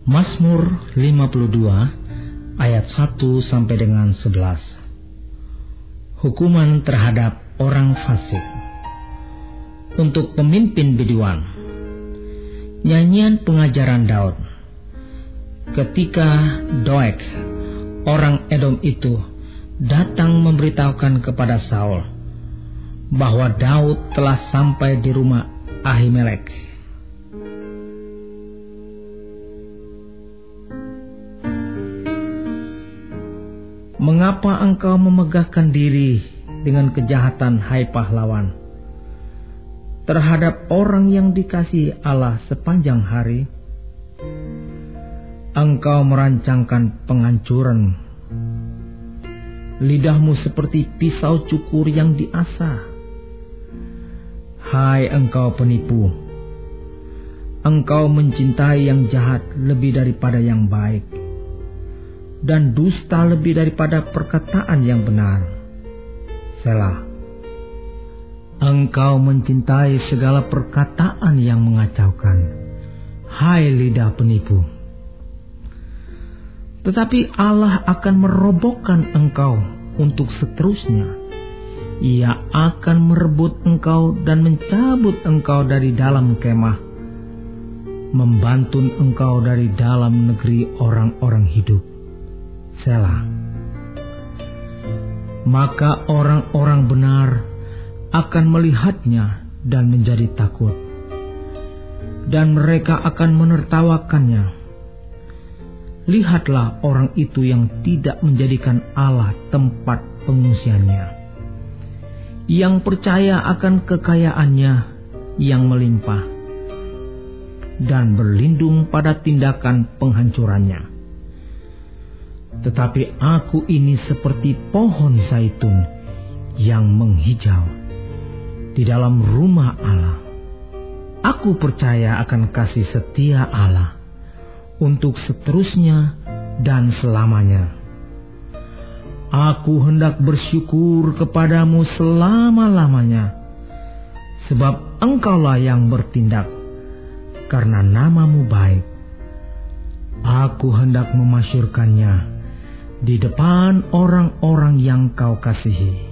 Mazmur 52 ayat 1 sampai dengan 11. Hukuman terhadap orang fasik. Untuk pemimpin biduan. Nyanyian pengajaran Daud. Ketika Doeg, orang Edom itu, datang memberitahukan kepada Saul bahwa Daud telah sampai di rumah Ahimelek. Mengapa engkau memegahkan diri dengan kejahatan, hai pahlawan, terhadap orang yang dikasihi Allah sepanjang hari? Engkau merancangkan penghancuran. Lidahmu seperti pisau cukur yang diasah. Hai engkau penipu, engkau mencintai yang jahat lebih daripada yang baik, dan dusta lebih daripada perkataan yang benar. Selah. Engkau mencintai segala perkataan yang mengacaukan, hai lidah penipu. Tetapi Allah akan merobohkan engkau untuk seterusnya. Ia akan merebut engkau dan mencabut engkau dari dalam kemah, membantun engkau dari dalam negeri orang-orang hidup. Selah. Maka orang-orang benar akan melihatnya dan menjadi takut, dan mereka akan menertawakannya. Lihatlah orang itu yang tidak menjadikan Allah tempat pengungsiannya, yang percaya akan kekayaannya yang melimpah, dan berlindung pada tindakan penghancurannya. Tetapi aku ini seperti pohon zaitun yang menghijau di dalam rumah Allah. Aku percaya akan kasih setia Allah untuk seterusnya dan selamanya. Aku hendak bersyukur kepadamu selama-lamanya, sebab engkaulah yang bertindak, karena namamu baik. Aku hendak memasyurkannya di depan orang-orang yang kau kasihi.